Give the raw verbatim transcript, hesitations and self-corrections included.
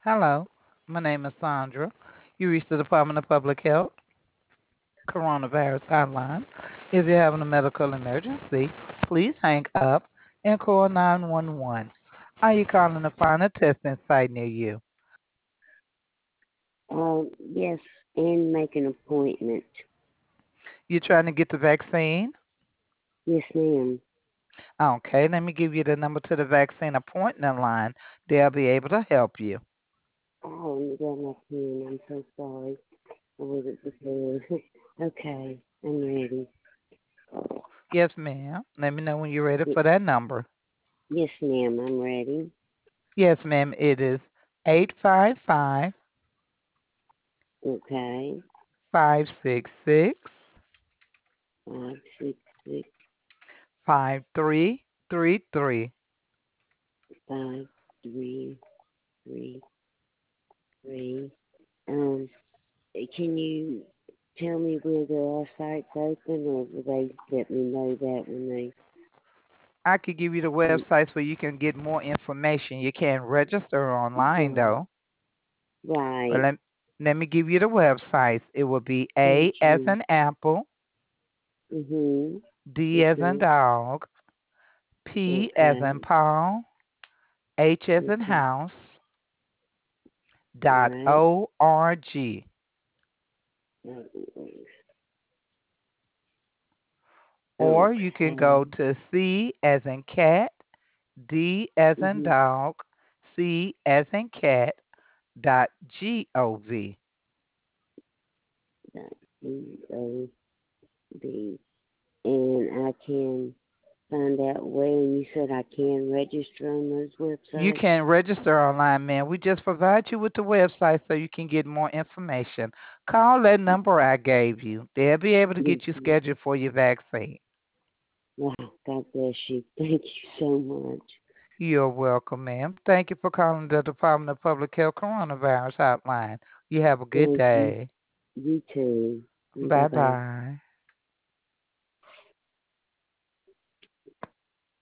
Hello, my name is Sandra. You reached the Department of Public Health Coronavirus Hotline. If you're having a medical emergency, please hang up and call nine one one. Are you calling to find a testing site near you? Um, yes, and make an appointment. You trying to get the vaccine? Yes, ma'am. Okay, let me give you the number to the vaccine appointment line. They'll be able to help you. Oh, you got my pen. I'm so sorry. I wasn't prepared. Okay, I'm ready. Yes, ma'am. Let me know when you're ready Y- for that number. Yes, ma'am, I'm ready. Yes, ma'am. It is eight five five Okay, five six six five, six, six, five three three three. five, three, three, three. Um, can you tell me where the site's open, or will they let me know that when they? I could give you the websites where you can get more information. You can register online Right, though. But right. let, let me give you the websites. It will be Thank A as you. in apple, Mhm. D Yes, as in ma'am. dog, P as in Okay. Paul, H as in Okay. house, All dot right. O R G. Uh, Or you can go Okay. to C as in cat, D as in Mhm. dog, C as in cat, dot G O V. Dot C O B. And I can find out where. And you said I can register on those You websites. can register online, man. We just provide you with the website so you can get more information. Call that number I gave you. They'll be able to get you Mhm. scheduled for your vaccine. Wow. God bless you. Thank you so much. You're welcome, ma'am. Thank you for calling the Department of Public Health Coronavirus Hotline. You have a good Thank you. day. You too. Bye Bye bye. bye.